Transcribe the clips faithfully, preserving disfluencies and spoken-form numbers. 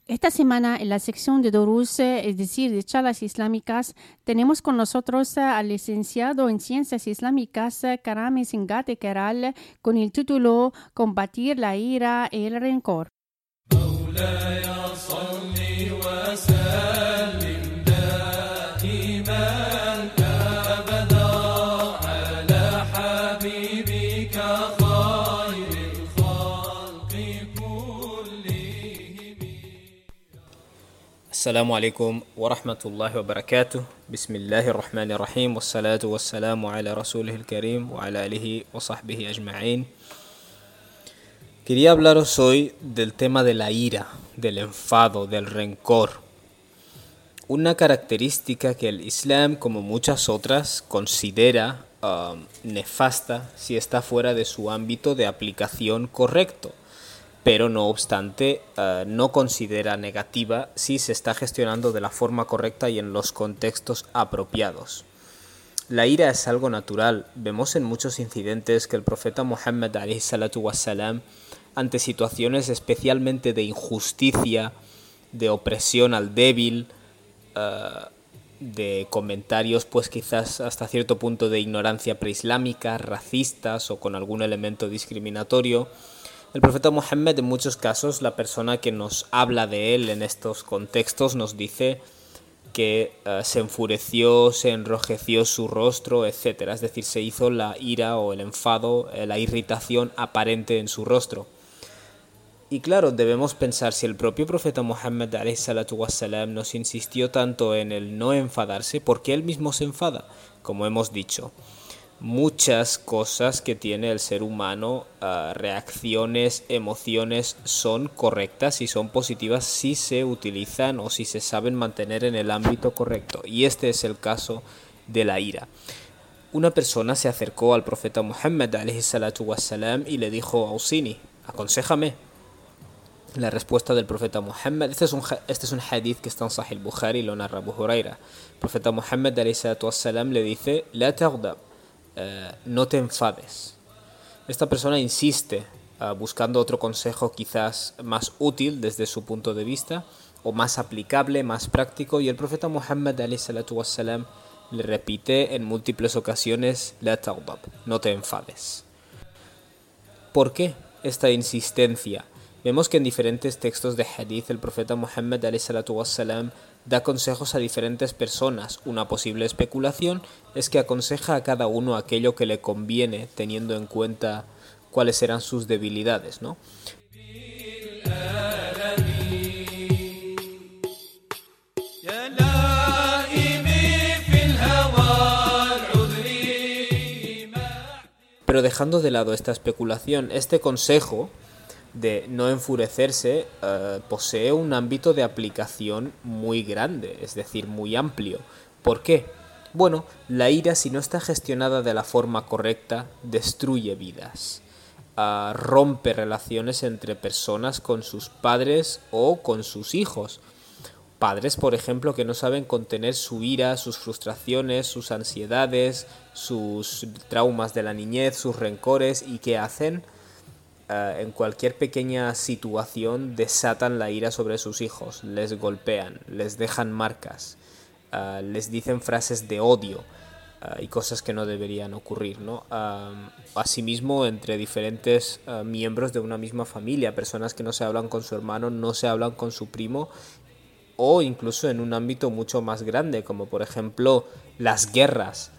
Esta semana en la sección de Durus, es decir, de charlas islámicas, tenemos con nosotros al licenciado en Ciencias Islámicas Karami Singate Keral con el título Combatir la ira y el rencor. السلام عليكم ورحمة الله وبركاته بسم الله الرحمن الرحيم والصلاة والسلام على رسوله الكريم وعلى آله وصحبه أجمعين. Quería hablaros hoy del tema de la ira, del enfado, del rencor. Una característica que el Islam, como muchas otras, considera uh, nefasta si está fuera de su ámbito de aplicación correcto, pero no obstante uh, no considera negativa si se está gestionando de la forma correcta y en los contextos apropiados. La ira es algo natural. Vemos en muchos incidentes que el profeta Muhammad alayhi salatu wassalam, ante situaciones especialmente de injusticia, de opresión al débil, uh, de comentarios pues quizás hasta cierto punto de ignorancia preislámica, racistas o con algún elemento discriminatorio, el profeta Muhammad, en muchos casos, la persona que nos habla de él en estos contextos nos dice que uh, se enfureció, se enrojeció su rostro, etcétera. Es decir, se hizo la ira o el enfado, eh, la irritación aparente en su rostro. Y claro, debemos pensar si el propio profeta Muhammad alayhi salatu wassalam nos insistió tanto en el no enfadarse, porque él mismo se enfada, como hemos dicho. Muchas cosas que tiene el ser humano, uh, reacciones, emociones, son correctas y son positivas si se utilizan o si se saben mantener en el ámbito correcto. Y este es el caso de la ira. Una persona se acercó al profeta Muhammad alayhi salatu wassalam y le dijo: Ausini, aconséjame. La respuesta del profeta Muhammad, este es un, este es un hadith que está en Sahih al-Bukhari, lo narra Abu Huraira. El profeta Muhammad alayhi salatu wassalam le dice: La taghdab. Uh, no te enfades. Esta persona insiste uh, buscando otro consejo quizás más útil desde su punto de vista o más aplicable, más práctico, y el profeta Muhammad alayhi salatu wassalam le repite en múltiples ocasiones: La taghdab, no te enfades. ¿Por qué esta insistencia? Vemos que en diferentes textos de hadith el profeta Muhammad alayhi salatu wassalam da consejos a diferentes personas. Una posible especulación es que aconseja a cada uno aquello que le conviene, teniendo en cuenta cuáles eran sus debilidades, ¿no? Pero dejando de lado esta especulación, este consejo de no enfurecerse uh, posee un ámbito de aplicación muy grande, es decir, muy amplio. ¿Por qué? Bueno, la ira, si no está gestionada de la forma correcta, destruye vidas, uh, rompe relaciones entre personas con sus padres o con sus hijos. Padres, por ejemplo, que no saben contener su ira, sus frustraciones, sus ansiedades, sus traumas de la niñez, sus rencores, y que hacen Uh, en cualquier pequeña situación desatan la ira sobre sus hijos, les golpean, les dejan marcas, uh, les dicen frases de odio uh, y cosas que no deberían ocurrir, ¿no? Uh, asimismo, entre diferentes uh, miembros de una misma familia, personas que no se hablan con su hermano, no se hablan con su primo, o incluso en un ámbito mucho más grande, como por ejemplo las guerras,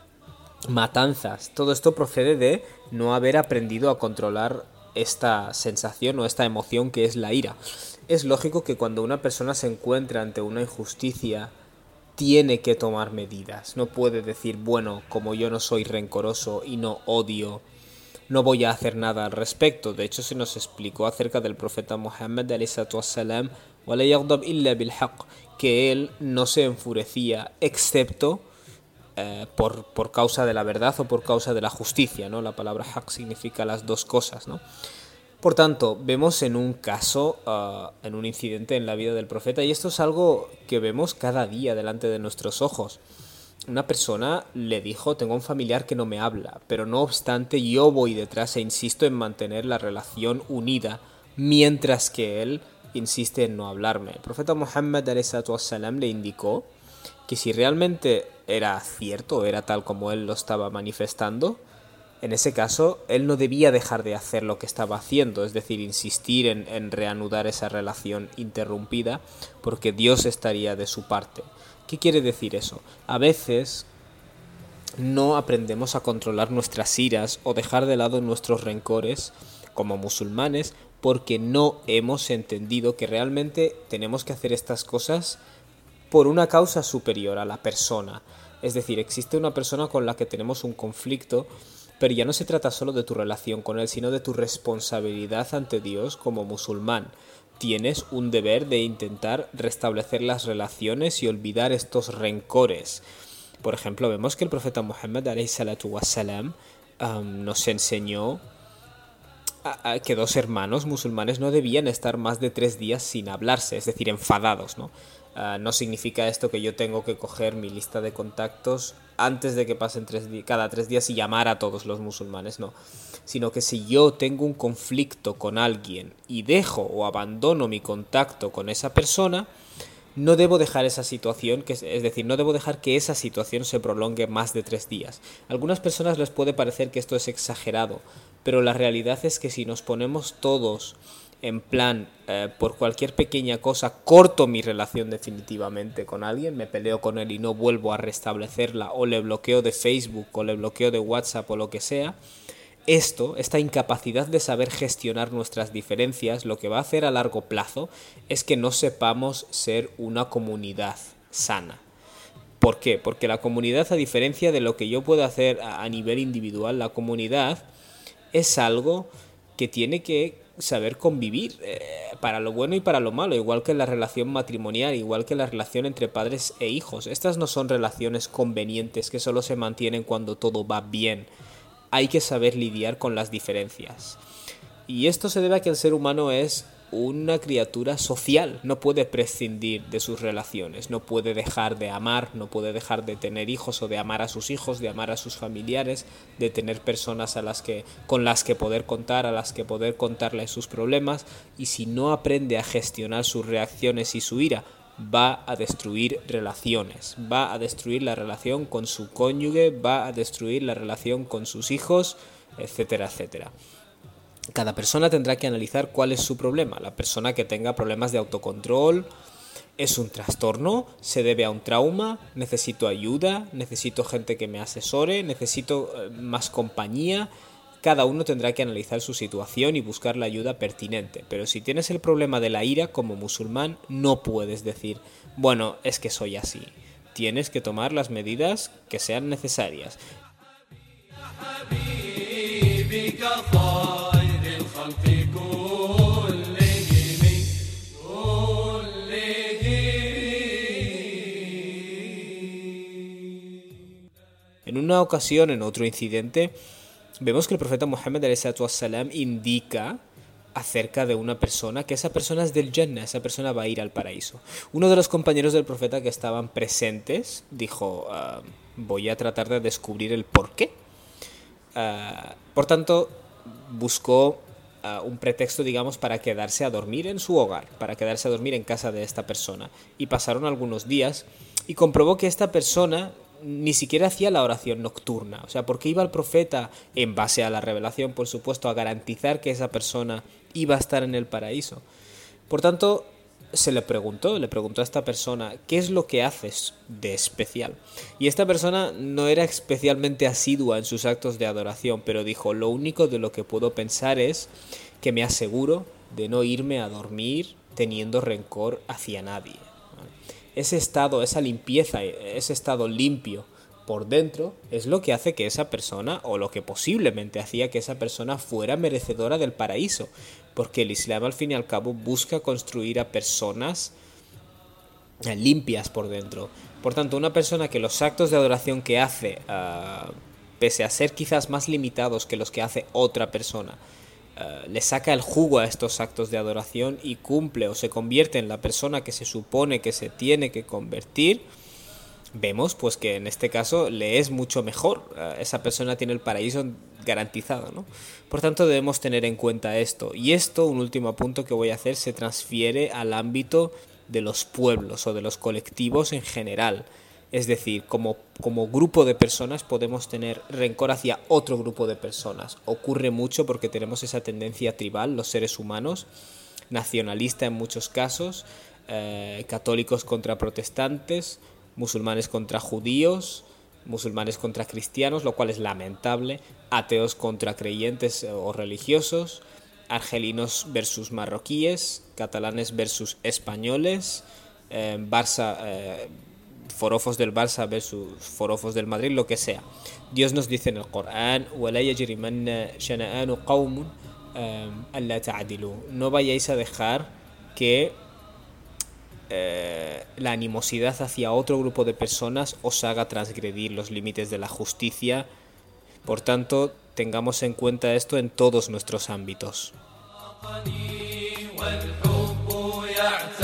matanzas. Todo esto procede de no haber aprendido a controlar esta sensación o esta emoción que es la ira. Es lógico que cuando una persona se encuentra ante una injusticia tiene que tomar medidas. No puede decir, bueno, como yo no soy rencoroso y no odio, no voy a hacer nada al respecto. De hecho, se nos explicó acerca del profeta Muhammad alayhi salatu wassalam, wala yaghdab illa bil haqq, que él no se enfurecía excepto Eh, por, por causa de la verdad o por causa de la justicia, ¿no? La palabra haq significa las dos cosas, ¿no? Por tanto, vemos en un caso, uh, en un incidente en la vida del profeta, y esto es algo que vemos cada día delante de nuestros ojos. Una persona le dijo: tengo un familiar que no me habla, pero no obstante yo voy detrás e insisto en mantener la relación unida, mientras que él insiste en no hablarme. El profeta Muhammad ﷺ le indicó que si realmente era cierto, era tal como él lo estaba manifestando, en ese caso él no debía dejar de hacer lo que estaba haciendo, es decir, insistir en, en reanudar esa relación interrumpida, porque Dios estaría de su parte. ¿Qué quiere decir eso? A veces no aprendemos a controlar nuestras iras o dejar de lado nuestros rencores como musulmanes porque no hemos entendido que realmente tenemos que hacer estas cosas por una causa superior a la persona. Es decir, existe una persona con la que tenemos un conflicto, pero ya no se trata solo de tu relación con él, sino de tu responsabilidad ante Dios como musulmán. Tienes un deber de intentar restablecer las relaciones y olvidar estos rencores. Por ejemplo, vemos que el profeta Muhammad alayhi salatu wassalam, um, nos enseñó a, a que dos hermanos musulmanes no debían estar más de tres días sin hablarse, es decir, enfadados, ¿no? Uh, no significa esto que yo tengo que coger mi lista de contactos antes de que pasen tres di- cada tres días y llamar a todos los musulmanes, no. Sino que si yo tengo un conflicto con alguien y dejo o abandono mi contacto con esa persona, no debo dejar esa situación, que es, es decir, no debo dejar que esa situación se prolongue más de tres días. A algunas personas les puede parecer que esto es exagerado, pero la realidad es que si nos ponemos todos en plan, eh, por cualquier pequeña cosa, corto mi relación definitivamente con alguien, me peleo con él y no vuelvo a restablecerla, o le bloqueo de Facebook, o le bloqueo de WhatsApp, o lo que sea, esto, esta incapacidad de saber gestionar nuestras diferencias, lo que va a hacer a largo plazo es que no sepamos ser una comunidad sana. ¿Por qué? Porque la comunidad, a diferencia de lo que yo puedo hacer a nivel individual, la comunidad es algo que tiene que saber convivir eh, para lo bueno y para lo malo, igual que la relación matrimonial, igual que la relación entre padres e hijos. Estas no son relaciones convenientes que solo se mantienen cuando todo va bien. Hay que saber lidiar con las diferencias. Y esto se debe a que el ser humano es una criatura social, no puede prescindir de sus relaciones, no puede dejar de amar, no puede dejar de tener hijos o de amar a sus hijos, de amar a sus familiares, de tener personas a las que, con las que poder contar, a las que poder contarles sus problemas, y si no aprende a gestionar sus reacciones y su ira, va a destruir relaciones, va a destruir la relación con su cónyuge, va a destruir la relación con sus hijos, etcétera, etcétera. Cada persona tendrá que analizar cuál es su problema. La persona que tenga problemas de autocontrol, ¿es un trastorno? ¿Se debe a un trauma? ¿Necesito ayuda? ¿Necesito gente que me asesore? ¿Necesito más compañía? Cada uno tendrá que analizar su situación y buscar la ayuda pertinente. Pero si tienes el problema de la ira como musulmán, no puedes decir, bueno, es que soy así. Tienes que tomar las medidas que sean necesarias. En una ocasión, en otro incidente, vemos que el profeta Muhammad ﷺ indica acerca de una persona, que esa persona es del Jannah, esa persona va a ir al paraíso. Uno de los compañeros del profeta que estaban presentes dijo, uh, voy a tratar de descubrir el porqué. Uh, por tanto, buscó uh, un pretexto, digamos, para quedarse a dormir en su hogar, para quedarse a dormir en casa de esta persona. Y pasaron algunos días y comprobó que esta persona ni siquiera hacía la oración nocturna. O sea, porque iba el profeta, en base a la revelación, por supuesto, a garantizar que esa persona iba a estar en el paraíso. Por tanto, se le preguntó, le preguntó a esta persona, ¿qué es lo que haces de especial? Y esta persona no era especialmente asidua en sus actos de adoración, pero dijo, lo único de lo que puedo pensar es que me aseguro de no irme a dormir teniendo rencor hacia nadie. Ese estado, esa limpieza, ese estado limpio por dentro es lo que hace que esa persona, o lo que posiblemente hacía que esa persona fuera merecedora del paraíso, porque el Islam al fin y al cabo busca construir a personas limpias por dentro. Por tanto, una persona que los actos de adoración que hace, uh, pese a ser quizás más limitados que los que hace otra persona, Uh, le saca el jugo a estos actos de adoración y cumple o se convierte en la persona que se supone que se tiene que convertir, vemos pues que en este caso le es mucho mejor, esa persona tiene el paraíso garantizado, ¿no? Por tanto debemos tener en cuenta esto, y esto, un último punto que voy a hacer, se transfiere al ámbito de los pueblos o de los colectivos en general. Es decir, como, como grupo de personas podemos tener rencor hacia otro grupo de personas. Ocurre mucho porque tenemos esa tendencia tribal, los seres humanos, nacionalista en muchos casos, eh, católicos contra protestantes, musulmanes contra judíos, musulmanes contra cristianos, lo cual es lamentable, ateos contra creyentes o religiosos, argelinos versus marroquíes, catalanes versus españoles, eh, Barça, eh, forofos del Barça versus forofos del Madrid, lo que sea. Dios nos dice en el Corán: وَلَا يَجْرِمَنَّ شَنَآنُ قَوْمٌ أَلَّا تَعْدِلُوا. No vayáis a dejar que Eh, la animosidad hacia otro grupo de personas os haga transgredir los límites de la justicia. Por tanto, tengamos en cuenta esto en todos nuestros ámbitos.